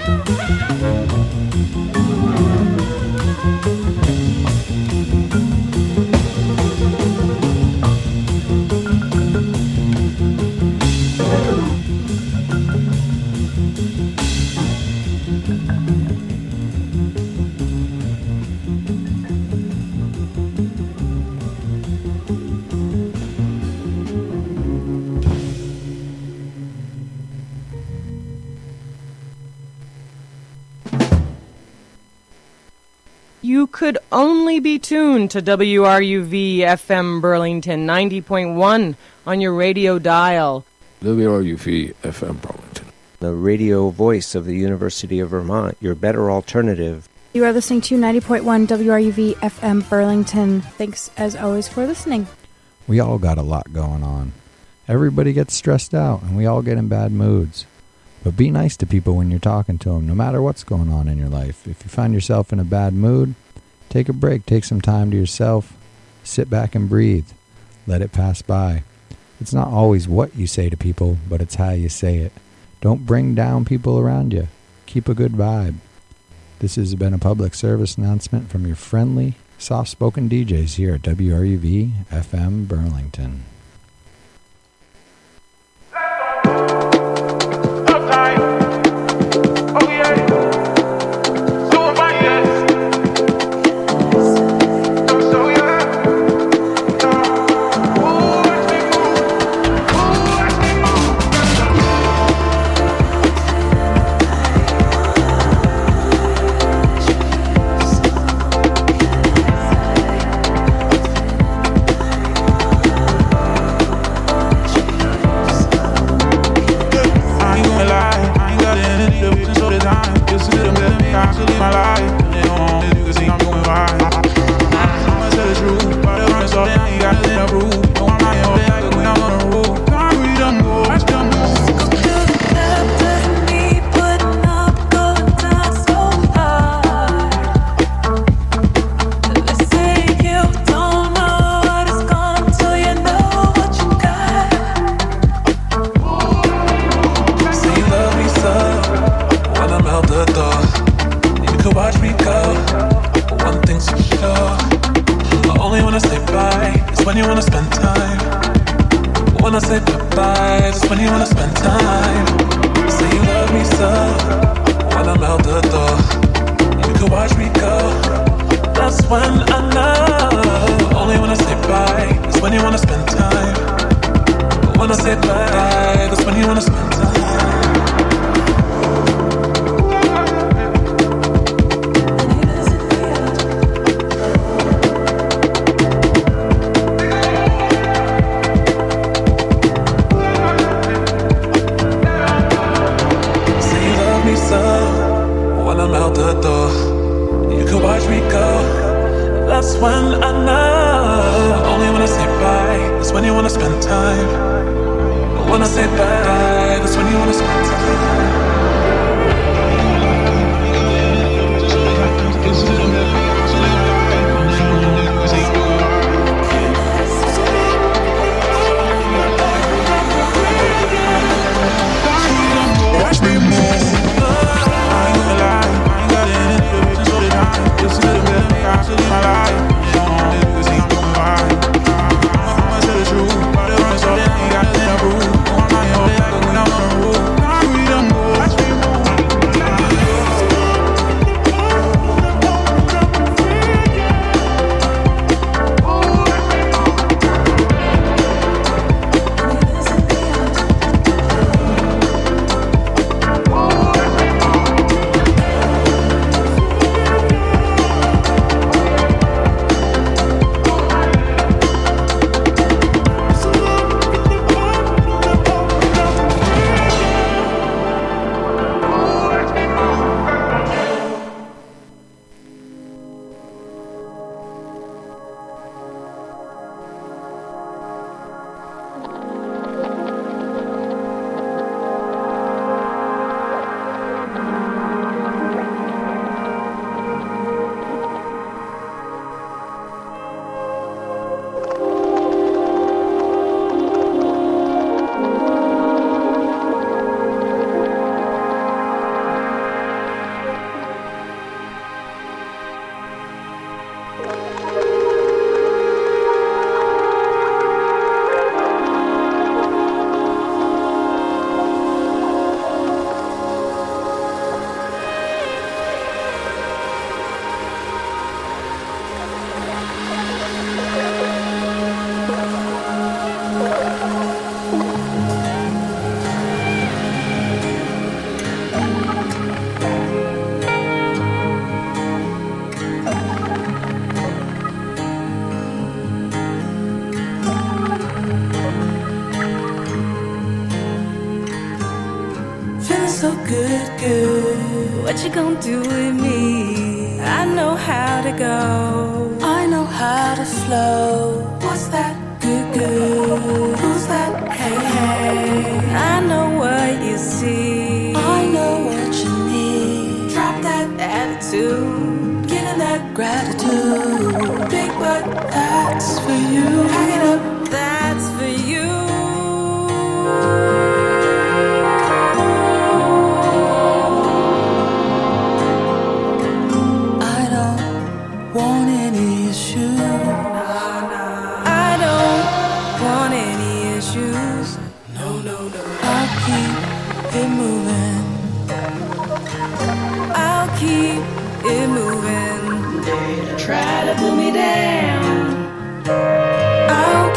You could only be tuned to WRUV FM Burlington 90.1 on your radio dial. WRUV FM Burlington, the radio voice of the University of Vermont, your better alternative. You are listening to 90.1 WRUV FM Burlington. Thanks as always for listening. We all got a lot going on. Everybody gets stressed out and we all get in bad moods. But be nice to people when you're talking to them, no matter what's going on in your life. If you find yourself in a bad mood, take a break, take some time to yourself, sit back and breathe, let it pass by. It's not always what you say to people, but it's how you say it. Don't bring down people around you. Keep a good vibe. This has been a public service announcement from your friendly, soft-spoken DJs here at WRUV FM Burlington. so good, good. What you gonna do with me? I know how to go. I know how to flow. What's that? Good, good. Who's that? Hey, hey. I know what you see. I know what you need. Drop that attitude. Get in that gratitude. Big butt, that's for you. Pack it up, that's for you. I don't want any issues. I don't want any issues. No, no, no. I'll keep it moving. I'll keep it moving. Try to pull me down. I'll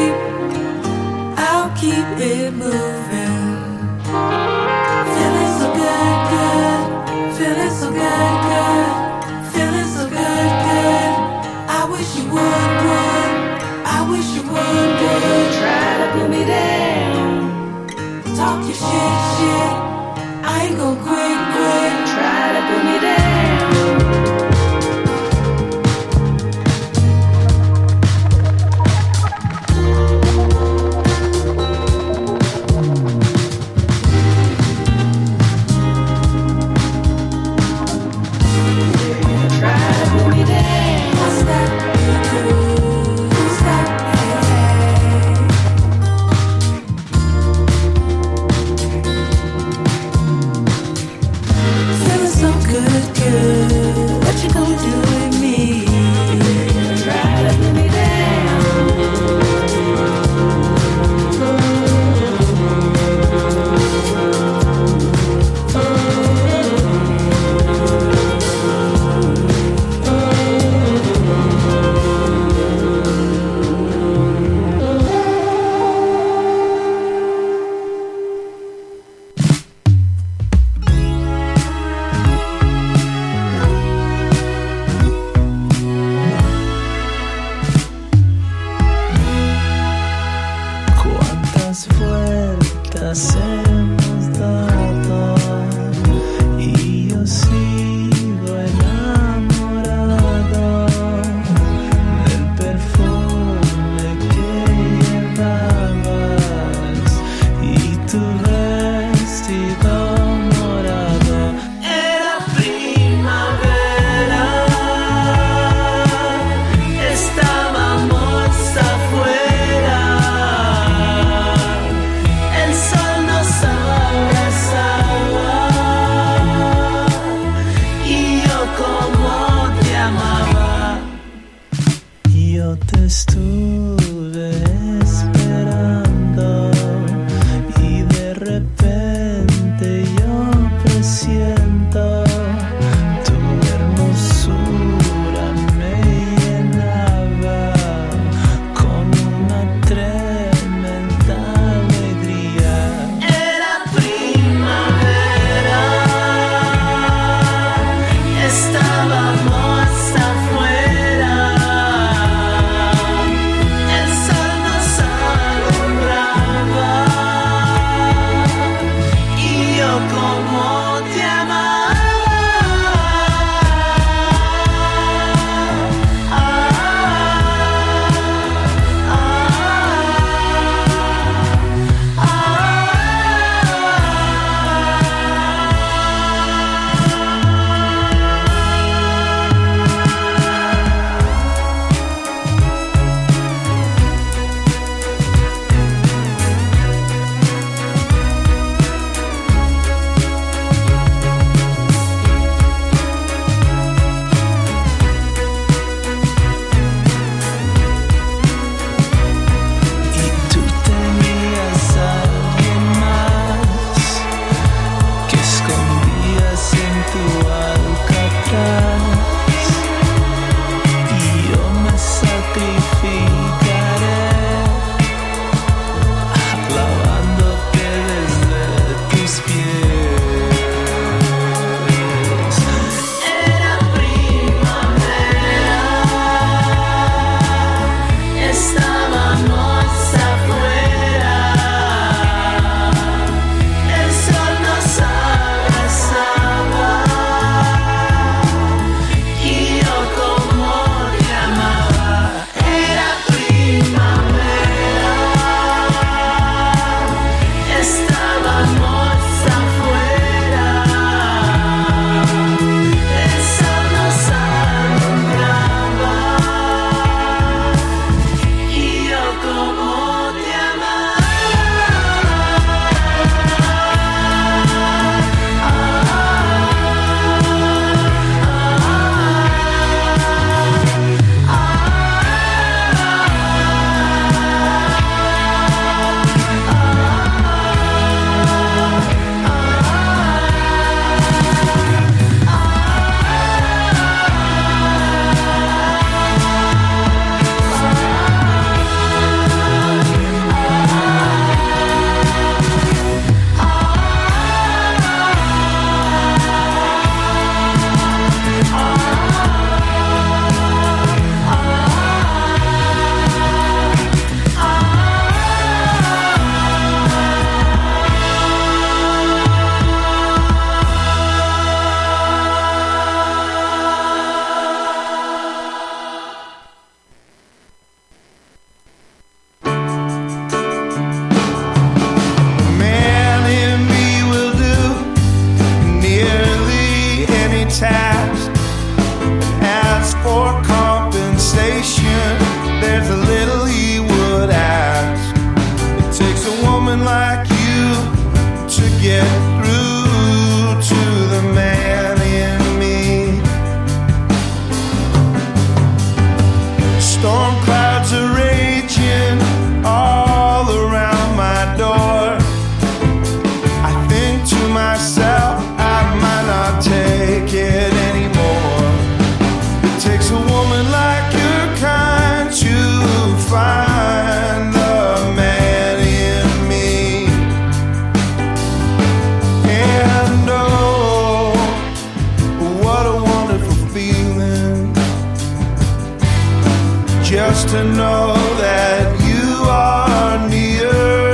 keep it moving. Feeling so good, good. Feeling so good, good. Feeling so good, good. I wish you would. I wish you would. Try to pull me down. Talk your shit. I ain't gon' quit. Try to pull me down. Feeling so good, good. get through to the man in me. Storm clouds are raging all around my door. I think to myself, I might not take it anymore. It takes a woman like your kind to find the man in me. And oh, what a wonderful feeling, just to know that you are near.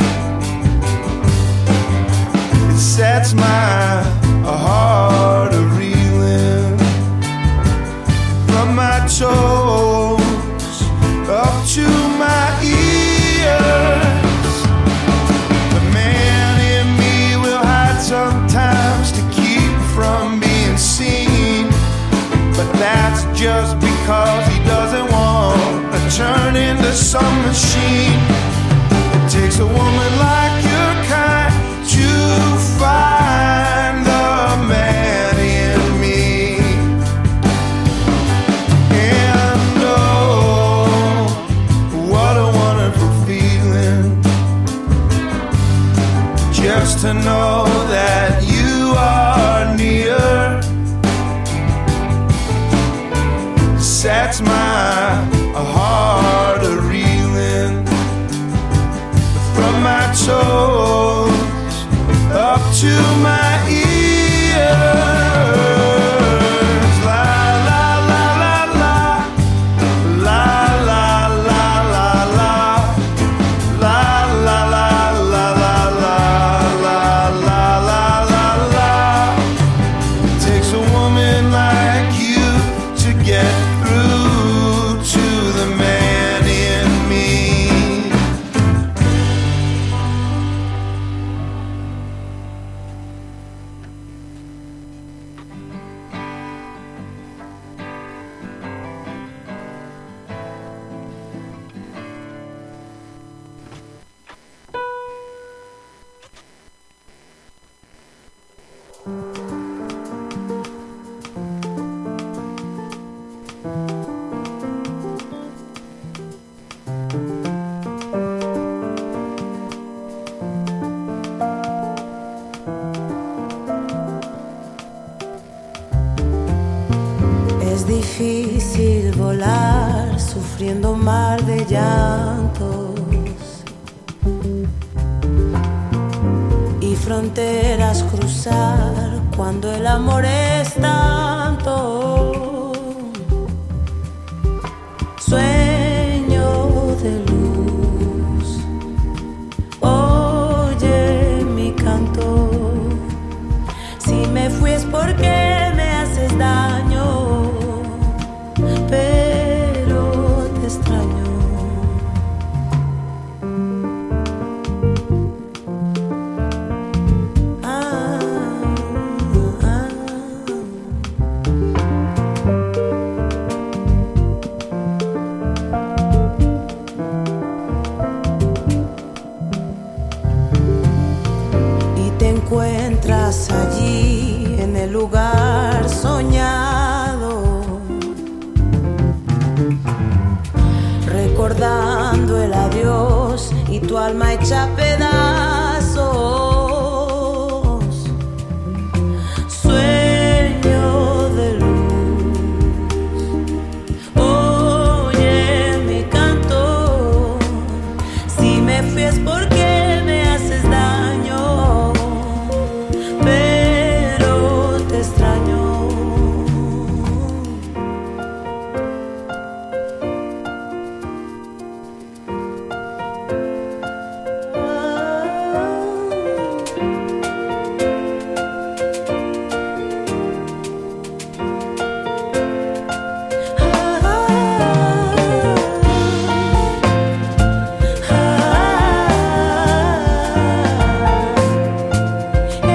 It sets my heart a-reeling from my toes up to my ears. The man in me will hide sometimes to keep from being seen, but that's just because he doesn't want to turn into some machine. It takes a woman like your kind to find the man in me. And oh, what a wonderful feeling, just to know that you are near. Sets my heart a-reeling from my toes up to my ears. La la la la la, la la la la la, la la la la la la, la la la la la. It takes a woman like you to get through to the man in me. Es difícil volar sufriendo un mar de llantos y fronteras cruzar cuando el amor es tanto. Sueño de luz, oye mi canto. Si me fui es porque me haces daño, pero te extraño. Y te encuentras allí en el lugar soñado, recordando el adiós y tu alma hecha pedazos.